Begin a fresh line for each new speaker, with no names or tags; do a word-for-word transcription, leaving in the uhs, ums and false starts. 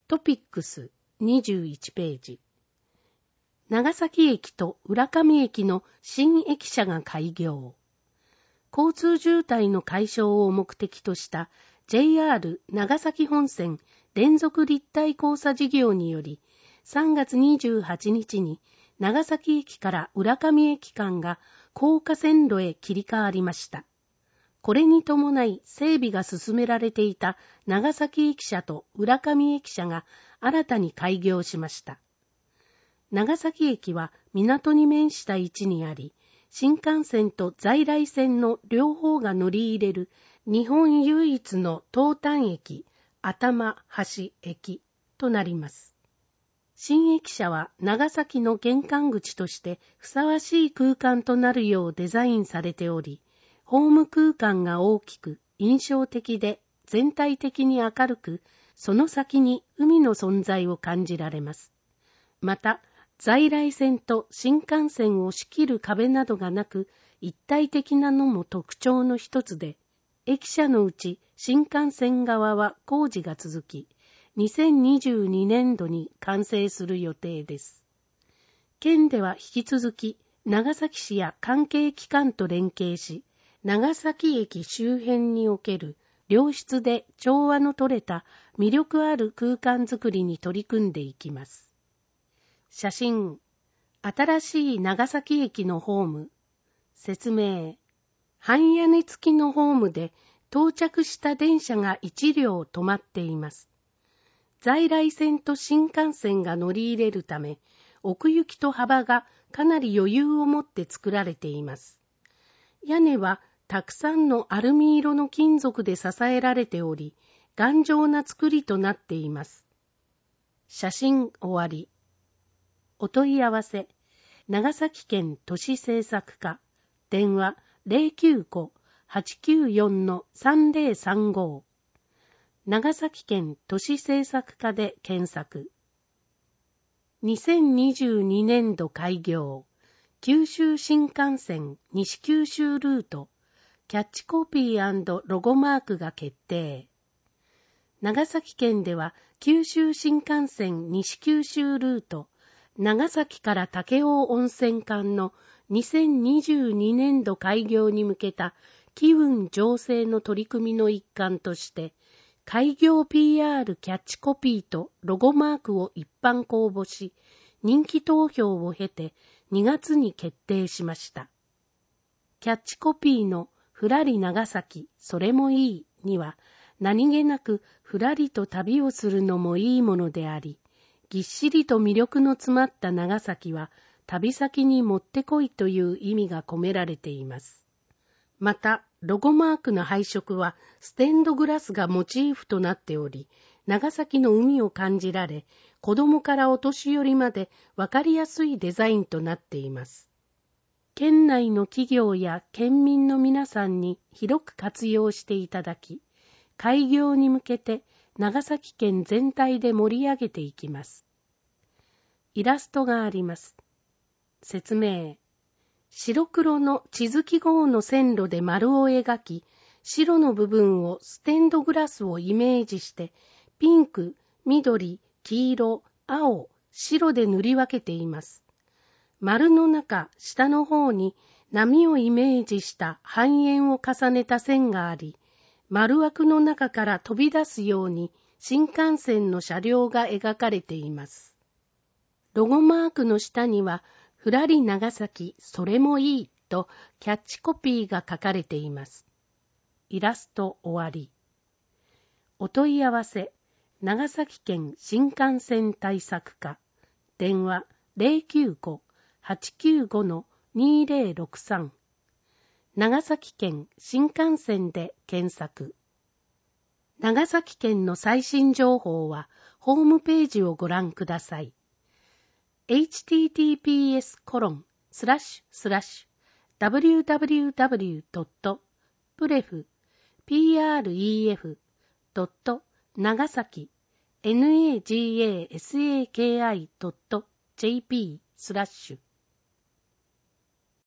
トピックスにじゅういちページ。長崎駅と浦上駅の新駅舎が開業。交通渋滞の解消を目的とした ジェイアール 長崎本線連続立体交差事業により、さんがつにじゅうはちにちに長崎駅から浦上駅間が高架線路へ切り替わりました。これに伴い整備が進められていた長崎駅舎と浦上駅舎が新たに開業しました。長崎駅は港に面した位置にあり、新幹線と在来線の両方が乗り入れる日本唯一の東端駅、頭橋駅となります。新駅舎は長崎の玄関口としてふさわしい空間となるようデザインされており、ホーム空間が大きく印象的で全体的に明るく、その先に海の存在を感じられます。また、在来線と新幹線を仕切る壁などがなく、一体的なのも特徴の一つで、駅舎のうち新幹線側は工事が続き、にせんにじゅうにねんどに完成する予定です。県では引き続き、長崎市や関係機関と連携し、長崎駅周辺における良質で調和の取れた魅力ある空間づくりに取り組んでいきます。写真、新しい長崎駅のホーム。説明、半屋根付きのホームで到着した電車がいちりょう止まっています。在来線と新幹線が乗り入れるため、奥行きと幅がかなり余裕を持って作られています。屋根はたくさんのアルミ色の金属で支えられており、頑丈な作りとなっています。写真終わり。お問い合わせ、長崎県都市政策課、電話 ゼロきゅうご はちきゅうよん さんゼロさんご、長崎県都市政策課で検索。にせんにじゅうにねんど開業、九州新幹線西九州ルート、キャッチコピー&ロゴマークが決定。長崎県では九州新幹線西九州ルート、長崎から武雄温泉間のにせんにじゅうにねんど開業に向けた機運醸成の取り組みの一環として、開業 ピーアール キャッチコピーとロゴマークを一般公募し、人気投票を経てにがつに決定しました。キャッチコピーのふらり長崎、それもいいには、何気なくふらりと旅をするのもいいものであり、ぎっしりと魅力の詰まった長崎は、旅先にもってこいという意味が込められています。また、ロゴマークの配色は、ステンドグラスがモチーフとなっており、長崎の海を感じられ、子供からお年寄りまでわかりやすいデザインとなっています。県内の企業や県民の皆さんに広く活用していただき、開業に向けて長崎県全体で盛り上げていきます。イラストがあります。説明。白黒の地図記号の線路で丸を描き、白の部分をステンドグラスをイメージして、ピンク、緑、黄色、青、白で塗り分けています。丸の中、下の方に波をイメージした半円を重ねた線があり、丸枠の中から飛び出すように新幹線の車両が描かれています。ロゴマークの下には、ふらり長崎、それもいいとキャッチコピーが書かれています。イラスト終わり。お問い合わせ、長崎県新幹線対策課、電話 ゼロきゅうご はちきゅうご にゼロろくさん、長崎県新幹線で検索。長崎県の最新情報はホームページをご覧ください。エイチティーティーピーエスコロンスラッシュスラッシュダブリューダブリューダブリュードットプレフピーアールイーエフドット長崎ナガサキドットジェーピースラッシュ